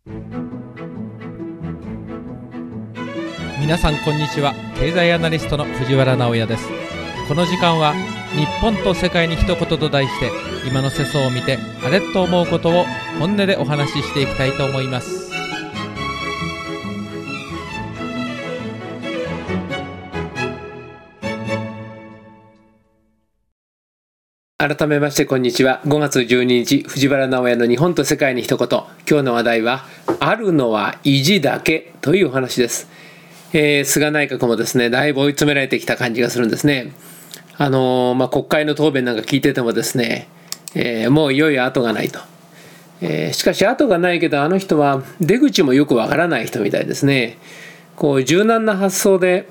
皆さんこんにちは。経済アナリストの藤原直也です。この時間は日本と世界に一言と題して、今の世相を見てあれっと思うことを本音でお話ししていきたいと思います。 改めましてこんにちは。5月12日藤原直也の日本と世界に一言。今日の話題はあるのは意地だけというお話です。菅内閣もですね、だいぶ追い詰められてきた感じがするんですね。国会の答弁なんか聞いててもですね、もういよいよ後がないと。しかし後がないけど、あの人は出口もよくわからない人みたいですね。柔軟な発想で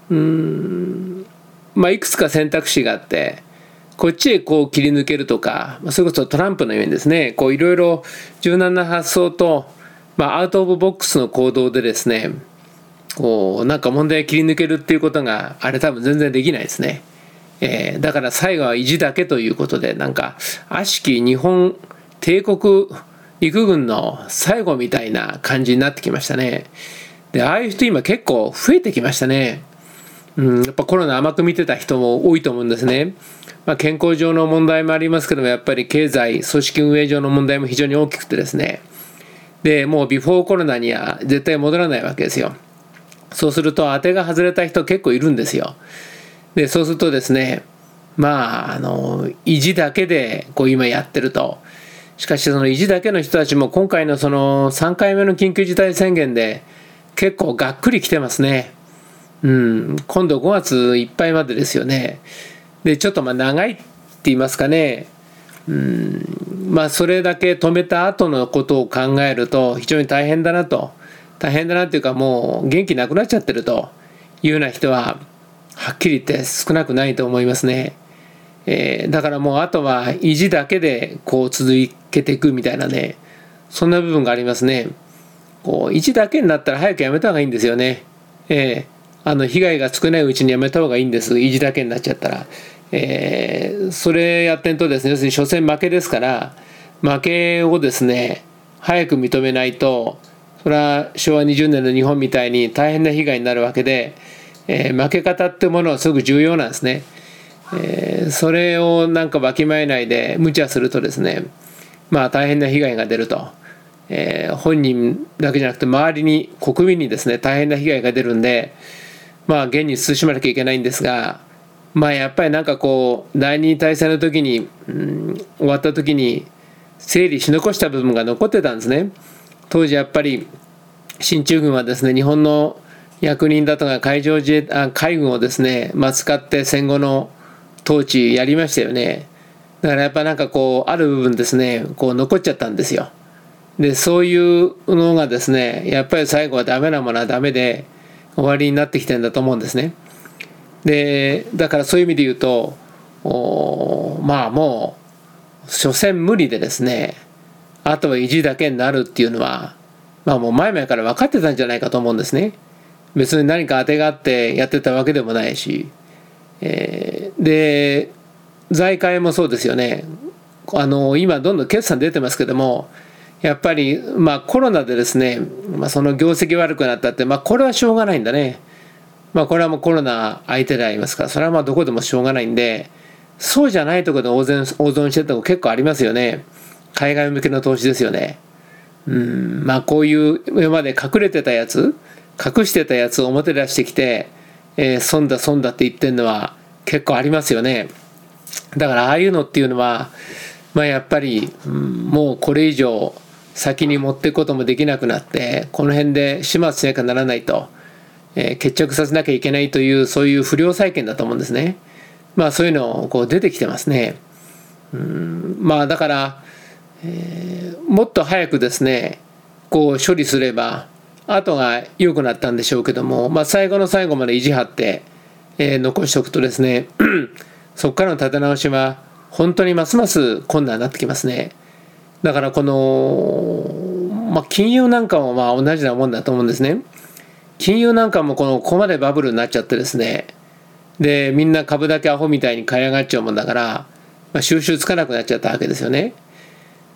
いくつか選択肢があって、こっちへ切り抜けるとか、それこそトランプのようにですね、いろいろ柔軟な発想と、アウトオブボックスの行動でですね、なんか問題を切り抜けるっていうことがあれ多分全然できないですね。だから最後は意地だけということで、なんか悪しき日本帝国陸軍の最後みたいな感じになってきましたね。で、ああいう人今結構増えてきましたね。やっぱコロナ甘く見てた人も多いと思うんですね。健康上の問題もありますけども、やっぱり経済組織運営上の問題も非常に大きくてですね。で、もうビフォーコロナには絶対戻らないわけですよ。そうすると当てが外れた人結構いるんですよ。で、そうするとですね、意地だけで今やってると。しかしその意地だけの人たちも今回のその3回目の緊急事態宣言で結構がっくりきてますね。今度5月いっぱいまでですよね。で、ちょっと長いって言いますかね。それだけ止めた後のことを考えると非常に大変だなと。大変だなっていうか、もう元気なくなっちゃってるというような人ははっきり言って少なくないと思いますね。だからもうあとは意地だけで続けていくみたいなね、そんな部分がありますね。意地だけになったら早くやめた方がいいんですよね。被害が少ないうちにやめた方がいいんです。意地だけになっちゃったら。それやってんとですね、要するに所詮負けですから、負けをですね早く認めないと、それは昭和20年の日本みたいに大変な被害になるわけで、負け方っていうものはすごく重要なんですね。それをなんかわきまえないで無茶するとですね、大変な被害が出ると。本人だけじゃなくて周りに国民にですね大変な被害が出るんで、現に慎まなきゃいけないんですが、やっぱりなんか第二次大戦の時に終わった時に整理し残した部分が残ってたんですね。当時やっぱり進駐軍はですね、日本の役人だとか海軍をですね、使って戦後の統治やりましたよね。だからやっぱなんかある部分ですね残っちゃったんですよ。で、そういうのがですね、やっぱり最後はダメなものはダメで終わりになってきてるんだと思うんですね。で、だからそういう意味で言うともう所詮無理でですね、あとは意地だけになるっていうのはもう前々から分かってたんじゃないかと思うんですね。別に何か当てがあってやってたわけでもないし、で財界もそうですよね。今どんどん決算出てますけども、やっぱりコロナでですね、その業績悪くなったって、これはしょうがないんだね。これはもうコロナ相手でありますから、それはどこでもしょうがないんで、そうじゃないところで大損してるとこ結構ありますよね。海外向けの投資ですよね。こういう今まで隠してたやつを表出してきて、損だって言ってるのは結構ありますよね。だからああいうのっていうのは、やっぱり、もうこれ以上先に持っていくこともできなくなって、この辺で始末しなきゃならないと、決着させなきゃいけないという、そういう不良債権だと思うんですね。そういうの出てきてますね。だから、もっと早くですね処理すれば後が良くなったんでしょうけども、最後の最後まで意地張って、残しておくとですねそこからの立て直しは本当にますます困難になってきますね。だからこの、金融なんかも同じなもんだと思うんですね。金融なんかもここまでバブルになっちゃってですね、でみんな株だけアホみたいに買い上がっちゃうもんだから、収拾つかなくなっちゃったわけですよね。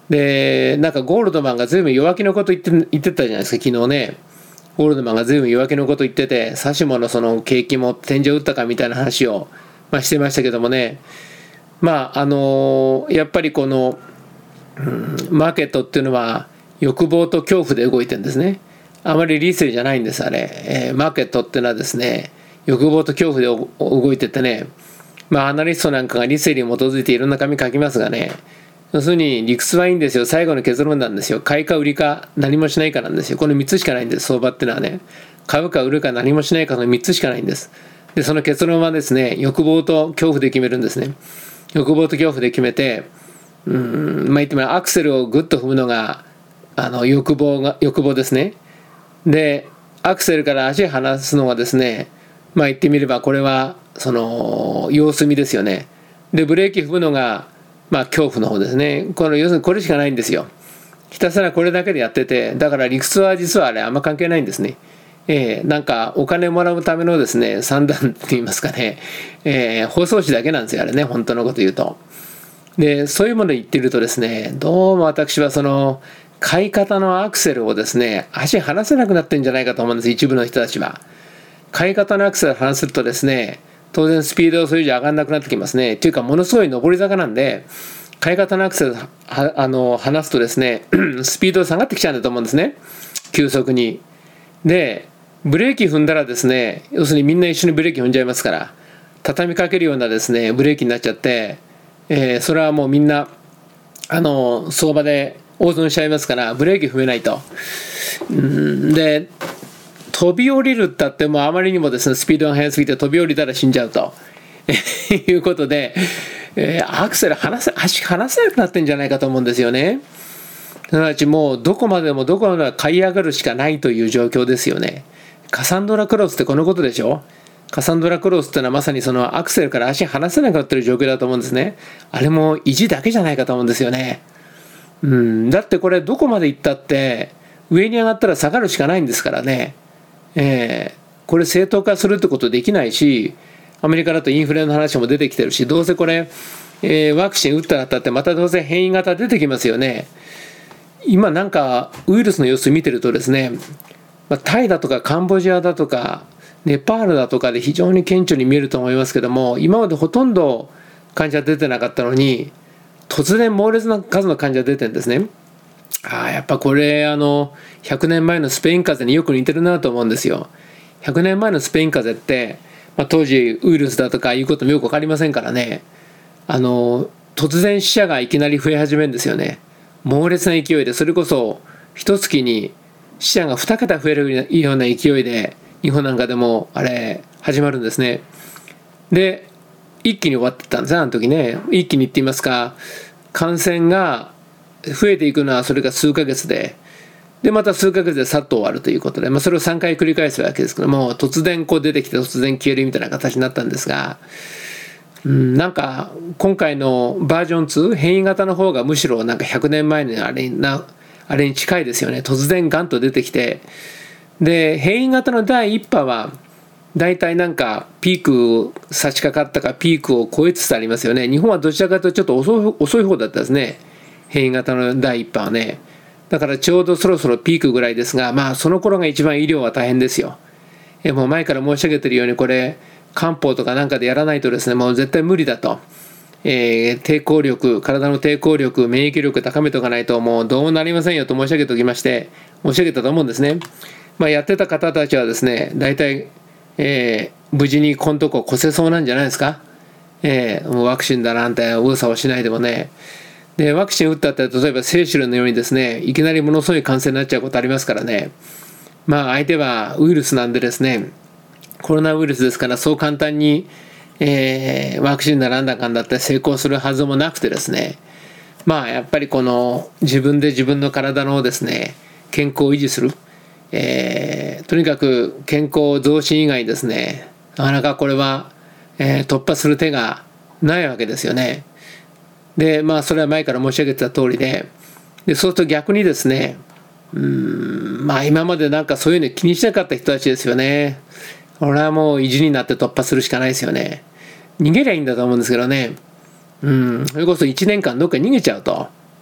でなんかゴールドマンが随分弱気のこと言ってたじゃないですか、昨日ね。ゴールドマンが随分弱気のこと言ってて、サシモのその景気も天井打ったかみたいな話を、してましたけどもね。やっぱりこの、マーケットっていうのは欲望と恐怖で動いてるんですね。あまり理性じゃないんです、あれ。マーケットっていうのはですね、欲望と恐怖で動いててね、アナリストなんかが理性に基づいていろんな紙書きますがね、要するに理屈はいいんですよ。最後の結論なんですよ。買いか売りか何もしないかなんですよ。この3つしかないんです、相場っていうのはね。買うか売るか何もしないかの3つしかないんです。でその結論はですね、欲望と恐怖で決めるんですね。欲望と恐怖で決めて、言ってみればアクセルをグッと踏むのが欲望ですね。でアクセルから足離すのがですね、言ってみればこれはその様子見ですよね。でブレーキ踏むのが恐怖の方ですね。要するにこれしかないんですよ。ひたすらこれだけでやってて、だから理屈は実はあれあんま関係ないんですね。なんかお金もらうためのですね、算段って言いますかね、包装紙だけなんですよあれね、本当のこと言うと。でそういうものを言っているとですね、どうも私はその買い方のアクセルをですね、足離せなくなってるんじゃないかと思うんです、一部の人たちは。買い方のアクセルを離するとですね、当然スピードがそれ以上上がらなくなってきますね。というかものすごい上り坂なんで、買い方のアクセルを離すとですねスピードが下がってきちゃうんだと思うんですね、急速に。でブレーキ踏んだらですね、要するにみんな一緒にブレーキ踏んじゃいますから、畳みかけるようなですねブレーキになっちゃって、それはもうみんな相場で大損しちゃいますから、ブレーキ踏めないと。で飛び降りるったってもうあまりにもですねスピードが速すぎて飛び降りたら死んじゃうということで、アクセル足離せなくなってんじゃないかと思うんですよね。すなわちもうどこまでも買い上がるしかないという状況ですよね。カサンドラクロスってこのことでしょ。カサンドラクロスってのはまさにそのアクセルから足離せなくなってる状況だと思うんですね。あれも意地だけじゃないかと思うんですよね。だってこれどこまで行ったって上に上がったら下がるしかないんですからね。これ正当化するってことできないし、アメリカだとインフレの話も出てきてるし、どうせこれ、ワクチン打ったらったってまたどうせ変異型出てきますよね。今なんかウイルスの様子見てるとですね、タイだとかカンボジアだとかネパールだとかで非常に顕著に見えると思いますけども、今までほとんど患者出てなかったのに突然猛烈な数の患者出てるんですね。やっぱこれ100年前のスペイン風邪によく似てるなと思うんですよ。100年前のスペイン風邪って、当時ウイルスだとかいうこともよく分かりませんからね、突然死者がいきなり増え始めるんですよね。猛烈な勢いで、それこそ一月に死者が2桁増えるような勢いで日本なんかでもあれ始まるんですね。で一気に終わってったんですね、あの時ね。一気にって言いますか、感染が増えていくのはそれが数ヶ月で、また数ヶ月でさっと終わるということで、それを3回繰り返すわけですけども、突然こう出てきて突然消えるみたいな形になったんですが、なんか今回のバージョン2変異型の方がむしろなんか100年前のあれに近いですよね。突然ガンと出てきて、で変異型の第1波はだいたいなんかピークを差し掛かったかピークを超えつつありますよね。日本はどちらかというとちょっと遅い方だったですね、変異型の第1波はね。だからちょうどそろそろピークぐらいですが、その頃が一番医療は大変ですよ。もう前から申し上げているように、これ漢方とかなんかでやらないとですね、もう絶対無理だと。抵抗力、体の抵抗力、免疫力高めておかないともうどうもなりませんよと申し上げておきまして、申し上げたと思うんですね。やってた方たちはですね、大体、無事にこのとこ越せそうなんじゃないですか。もうワクチンだなんて右往左往しないでもね。でワクチン打ったって例えばセイシルのようにですね、いきなりものすごい感染になっちゃうことありますからね。相手はウイルスなんでですね、コロナウイルスですから、そう簡単に、ワクチンだなんだかんだって成功するはずもなくてですね、やっぱりこの自分で自分の体のですね健康を維持する、とにかく健康増進以外ですね、なかなかこれは、突破する手がないわけですよね。でそれは前から申し上げてた通りで、そうすると逆にですね、今までなんかそういうの気にしなかった人たちですよね。これはもう意地になって突破するしかないですよね。逃げりゃいいんだと思うんですけどね。それこそ1年間どっか逃げちゃうと。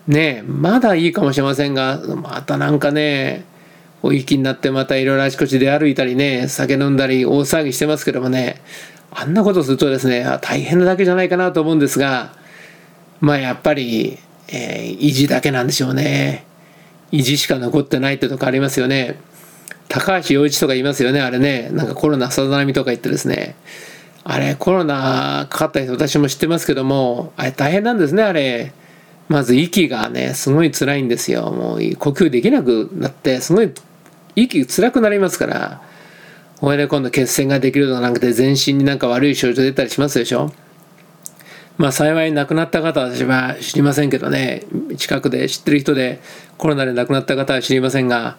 ね、まだいいかもしれませんが、またなんかね、お息になってまたいろいろあちこちで歩いたりね、酒飲んだり大騒ぎしてますけどもね、あんなことするとですね、大変なだけじゃないかなと思うんですが、やっぱり、意地だけなんでしょうね。意地しか残ってないってとこありますよね。高橋陽一とか言いますよね、あれね。なんかコロナさざ波とか言ってですね。あれ、コロナかかった人私も知ってますけども、あれ大変なんですね、あれ。まず息がね、すごい辛いんですよ。もう呼吸できなくなって、すごい息辛くなりますから。これで今度血栓ができるとかなくて全身になんか悪い症状出たりしますでしょ。幸い亡くなった方は私は知りませんけどね、近くで知ってる人でコロナで亡くなった方は知りませんが、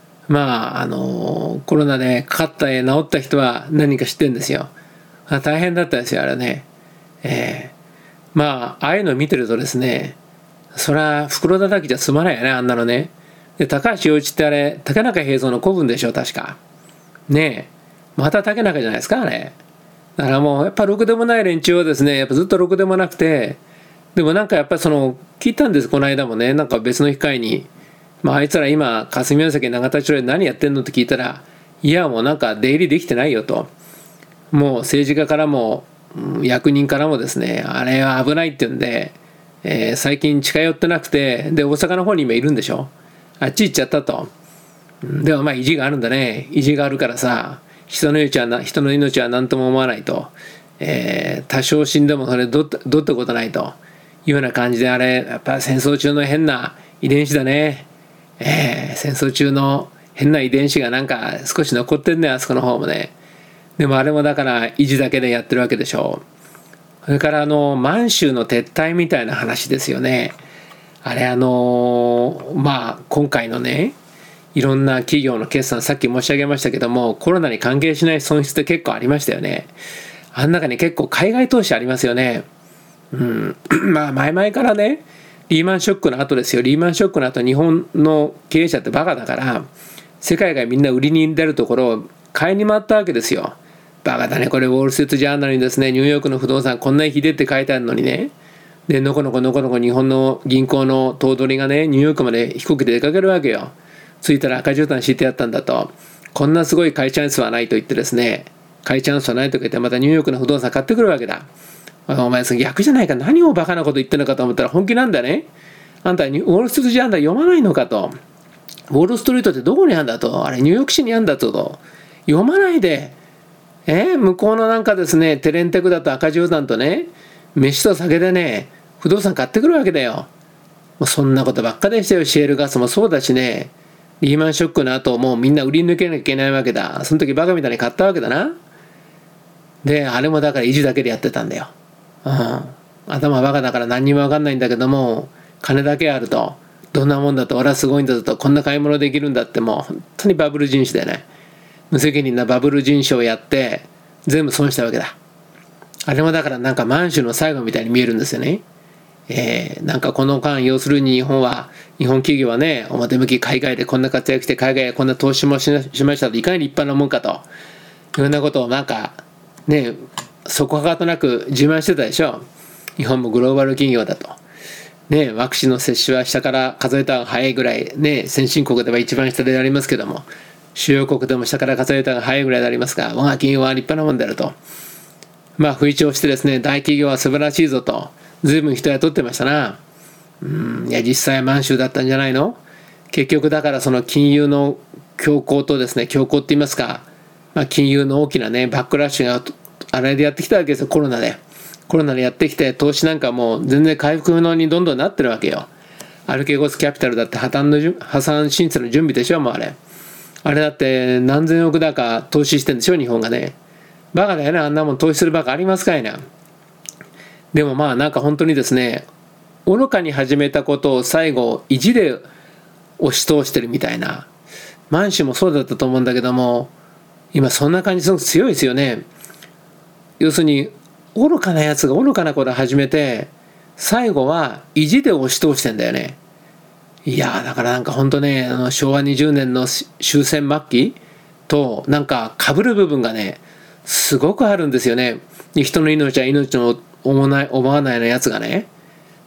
コロナでかかった治った人は何か知ってるんですよ。大変だったですよ、あれね。ああいうの見てるとですね、そりゃ袋叩きじゃ済まないよね、あんなのね。で、高橋陽一ってあれ、竹中平蔵の子分でしょ、確か。ねえ。また竹中じゃないですか、あれ。だからもう、やっぱろくでもない連中はですね、やっぱずっとろくでもなくて、でもなんかやっぱり聞いたんです、この間もね、なんか別の機会に。あいつら今、霞ヶ関永田町で何やってんのって聞いたら、いやもうなんか出入りできてないよと。もう政治家からも、役人からもですね、あれは危ないって言うんで、最近近寄ってなくて、で、大阪の方に今いるんでしょ。あっち行っちゃったと。でも意地があるんだね。意地があるからさ、人の命は何とも思わないと。多少死んでもそれどってことないというような感じで、あれ、やっぱ戦争中の変な遺伝子だね。戦争中の変な遺伝子がなんか少し残ってんね、あそこの方もね。でもあれもだから意地だけでやってるわけでしょう。それから満州の撤退みたいな話ですよね。あれ今回のね、いろんな企業の決算、さっき申し上げましたけども、コロナに関係しない損失って結構ありましたよね。あん中に結構海外投資ありますよね。前々からね、リーマンショックの後ですよ。リーマンショックの後、日本の経営者ってバカだから、世界がみんな売りに出るところを買いに回ったわけですよ。バカだね、これウォール・ストリート・ジャーナルにですね、ニューヨークの不動産こんなにひでって書いてあるのにね。で、のこのこ日本の銀行の頭取がね、ニューヨークまで飛行機で出かけるわけよ。着いたら赤絨毯敷いてやったんだと。こんなすごい買いチャンスはないと言ってですね、買いチャンスはないと言ってまたニューヨークの不動産買ってくるわけだ。お前それ逆じゃないか、何をバカなこと言ってるのかと思ったら本気なんだね。あんたウォール・ストリート・ジャーナル読まないのかと。ウォール・ストリートってどこにあるんだと。あれニューヨーク市にあるんだと。読まないで。向こうのなんかですね、テレンテクだと赤絨毯とね、飯と酒でね、不動産買ってくるわけだよ。もうそんなことばっかでしたよ。シェールガスもそうだしね。リーマンショックの後もうみんな売り抜けなきゃいけないわけだ。その時バカみたいに買ったわけだな。で、あれもだから意地だけでやってたんだよ。頭バカだから何にも分かんないんだけども、金だけあると、どんなもんだと、俺はすごいんだと、こんな買い物できるんだって、もう本当にバブル人種でね、無責任なバブル人種をやって、全部損したわけだ。あれもだからなんか満州の最後みたいに見えるんですよね。なんかこの間、要するに日本企業はね、表向き海外でこんな活躍して、海外へこんな投資もしましたと、いかに立派なもんかと、いろんなことをなんか、ね、そこはかとなく自慢してたでしょ。日本もグローバル企業だと。ね、ワクチンの接種は下から数えたが早いぐらい、ね、先進国では一番下でありますけども、主要国でも下から数えたが早いぐらいでありますが、我が企業は立派なもんであると。吹聴してですね、大企業は素晴らしいぞと。随分人雇ってましたな。いや実際満州だったんじゃないの。結局だからその金融の強行とですね、強行って言いますか、金融の大きなねバックラッシュがあれでやってきたわけですよ。コロナでやってきて、投資なんかもう全然回復不能にどんどんなってるわけよ。アルケゴスキャピタルだって破産申請の準備でしょ。もうあれだって何千億だか投資してんでしょ、日本がね。バカだよね、あんなもん投資するバカありますかいな。でもなんか本当にですね、愚かに始めたことを最後意地で押し通してるみたいな。満州もそうだったと思うんだけども、今そんな感じすごく強いですよね。要するに愚かなやつが愚かなことを始めて、最後は意地で押し通してんだよね。いやだからなんか本当ね、昭和20年の終戦末期となんか被る部分がねすごくあるんですよね。人の命は命の思わないようなやつがね、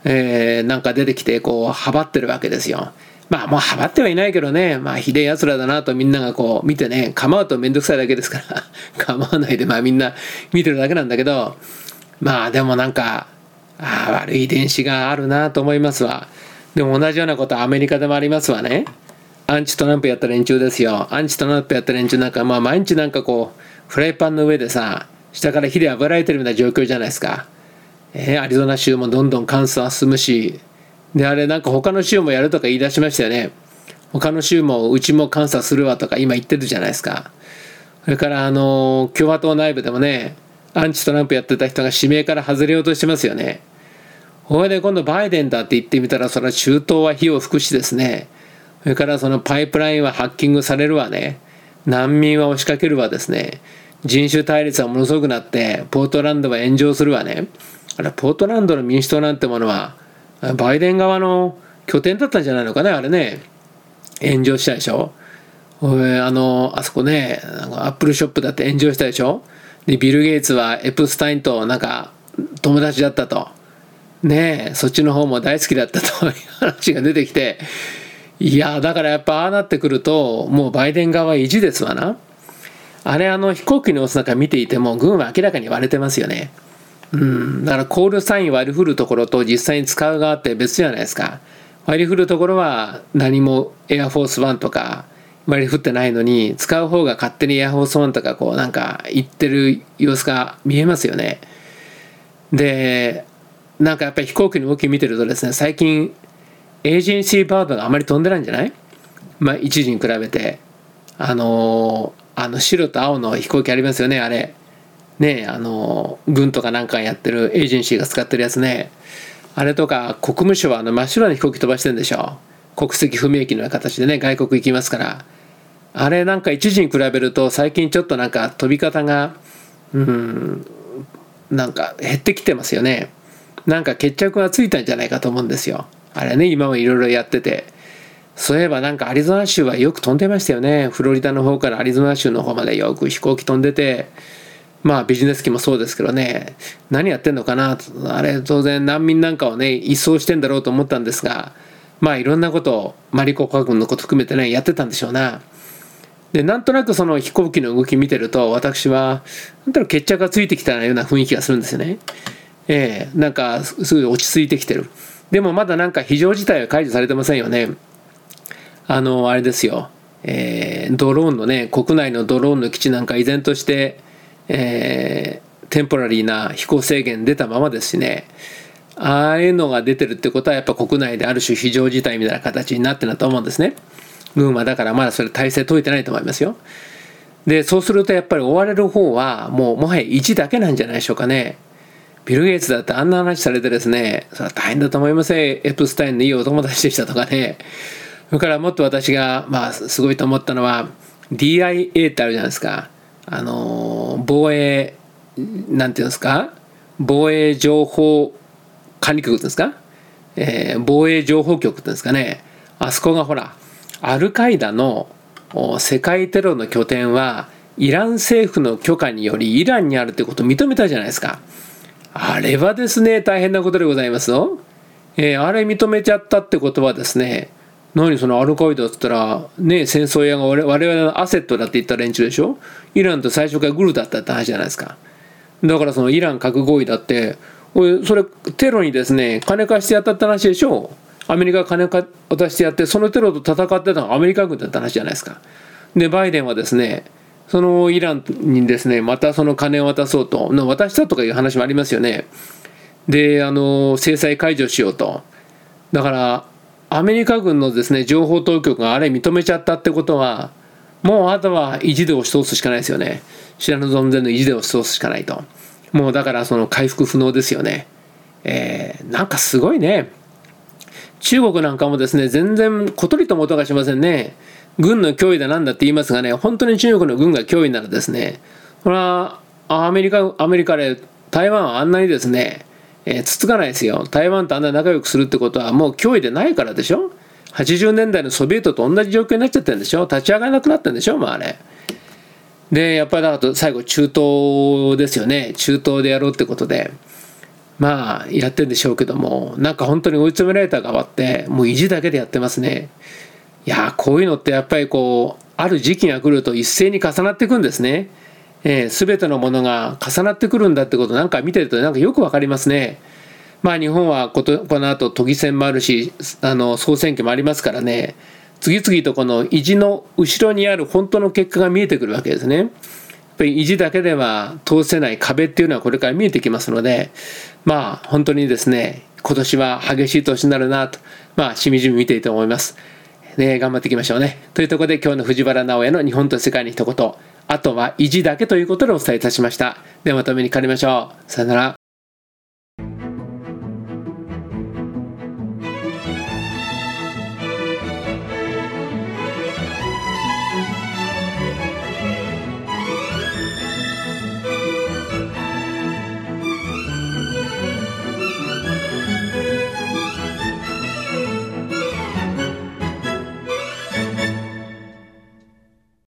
なんか出てきてこうはばってるわけですよ。まあもうはばってはいないけどね、まあひでえやつらだなとみんながこう見てね、構うとめんどくさいだけですから構わないでまあみんな見てるだけなんだけど、まあでもなんか悪い遺伝子があるなと思いますわ。でも同じようなことはアメリカでもありますわね。アンチトランプやった連中ですよ。アンチトランプやった連中なんかまあ毎日なんかこうフライパンの上でさ、下から火で炙られてるみたいな状況じゃないですか。アリゾナ州もどんどん感染は進むし、であれなんか他の州もやるとか言い出しましたよね。他の州もうちも監査するわとか今言ってるじゃないですか。それから共和党内部でもね、アンチトランプやってた人が指名から外れようとしてますよね。それで今度バイデンだって言ってみたら、それは中東は火を吹くしですね。それからそのパイプラインはハッキングされるわね。難民は押しかけるわですね。人種対立はものすごくなってポートランドは炎上するわね。あれポートランドの民主党なんてものはバイデン側の拠点だったんじゃないのかね、あれね。炎上したでしょ。あそこね、アップルショップだって炎上したでしょ。でビル・ゲイツはエプスタインとなんか友達だったと。ねえ、そっちの方も大好きだったという話が出てきて、いやだからやっぱああなってくるともうバイデン側は意地ですわな。あれ飛行機の様子なんか見ていても軍は明らかに割れてますよね。だからコールサイン割り振るところと実際に使う側って別じゃないですか。割り振るところは何もエアフォースワンとか割り振ってないのに、使う方が勝手にエアフォースワンとかこうなんか言ってる様子が見えますよね。でなんかやっぱり飛行機の動き見てるとですね、最近エージェンシーバードがあまり飛んでないんじゃない？一時に比べて白と青の飛行機ありますよね、あれね、軍とかなんかやってるエージェンシーが使ってるやつね。あれとか国務省は真っ白な飛行機飛ばしてるんでしょ。国籍不明機のような形でね、外国行きますから。あれなんか一時に比べると最近ちょっとなんか飛び方がなんか減ってきてますよね。なんか決着がついたんじゃないかと思うんですよ、あれね。今もいろいろやってて、そういえばなんかアリゾナ州はよく飛んでましたよね。フロリダの方からアリゾナ州の方までよく飛行機飛んでて、まあビジネス機もそうですけどね、何やってんのかな。あれ当然難民なんかをね移送してんだろうと思ったんですが、まあいろんなことをマリコ国軍のこと含めてねやってたんでしょうな。でなんとなくその飛行機の動き見てると、私はなんとなく決着がついてきたような雰囲気がするんですよね。なんかすぐ落ち着いてきてる。でもまだなんか非常事態は解除されてませんよね。あれですよ、ドローンのね、国内のドローンの基地なんか依然としてテンポラリーな飛行制限出たままですしね。ああいうのが出てるってことはやっぱ国内である種非常事態みたいな形になってるなと思うんですね。軍はだからまだそれ体制解いてないと思いますよ。でそうするとやっぱり追われる方はもはや意地だけなんじゃないでしょうかね。ビル・ゲイツだってあんな話されてですね、それは大変だと思いますよ。エプスタインのいいお友達でしたとかね。それからもっと私がすごいと思ったのは DIA ってあるじゃないですか。防衛なんていうんですか、防衛情報管理局ですか、防衛情報局っていうんですかね。あそこがほらアルカイダの世界テロの拠点はイラン政府の許可によりイランにあるってことを認めたじゃないですか。あれはですね大変なことでございますよ。あれ認めちゃったってことはですね、何そのアルカイダって言ったらね、戦争屋が我々のアセットだって言った連中でしょ。イランと最初からグルだったって話じゃないですか。だからそのイラン核合意だってそれテロにですね金貸してやったって話でしょ。アメリカが金渡してやってそのテロと戦ってたのはアメリカ軍だった話じゃないですか。でバイデンはですねそのイランにですねまたその金を渡そうと渡したとかいう話もありますよね。で制裁解除しようと。だからアメリカ軍のですね情報当局があれ認めちゃったってことはもうあとは意地で押し通すしかないですよね。知らぬ存ぜぬ意地で押し通すしかないと。もうだからその回復不能ですよね。なんかすごいね。中国なんかもですね全然小鳥とも音がしませんね。軍の脅威だなんだって言いますがね、本当に中国の軍が脅威ならですね、これはアメリカで台湾はあんなにですねつつかないですよ。台湾とあんな仲良くするってことはもう脅威でないからでしょ。80年代のソビエトと同じ状況になっちゃってるんでしょ。立ち上がらなくなったんでしょ、あれでやっぱりだから最後中東ですよね。中東でやろうってことでまあやってるんでしょうけども、なんか本当に追い詰められた側ってもう意地だけでやってますね。いやこういうのってやっぱりこうある時期が来ると一斉に重なっていくんですね。全てのものが重なってくるんだってことなんか見てるとなんかよくわかりますね。まあ日本はこの後都議選もあるし総選挙もありますからね、次々とこの意地の後ろにある本当の結果が見えてくるわけですね。やっぱり意地だけでは通せない壁っていうのはこれから見えてきますので、まあ本当にですね今年は激しい年になるなと、まあしみじみ見ていて思いますね。頑張っていきましょうね。というところで今日の藤原直哉の日本と世界に一言、あとは意地だけということでお伝えいたしました。ではまたお目にかかりましょう。さよなら。